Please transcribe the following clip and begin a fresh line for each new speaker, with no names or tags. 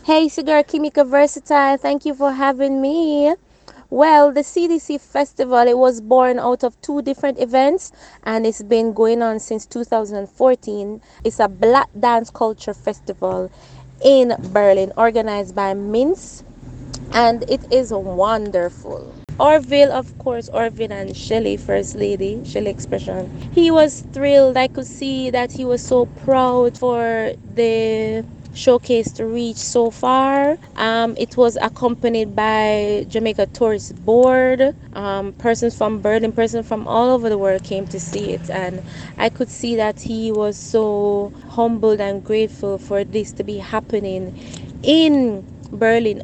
Hey, Sugar Kimika Versatile, thank you for having me. Well, the CDC Festival, it was born out of two different events and it's been going on since 2014. It's a black dance culture festival in Berlin organized by Minsk and it is wonderful. Orville, of course, Orville and Shelley, First Lady, Shelley Expression. He was thrilled. I could see that he was so proud for the showcase to reach so far. It was accompanied by Jamaica Tourist Board. Persons from Berlin, persons from all over the world came to see it, and I could see that he was so humbled and grateful for this to be happening in Berlin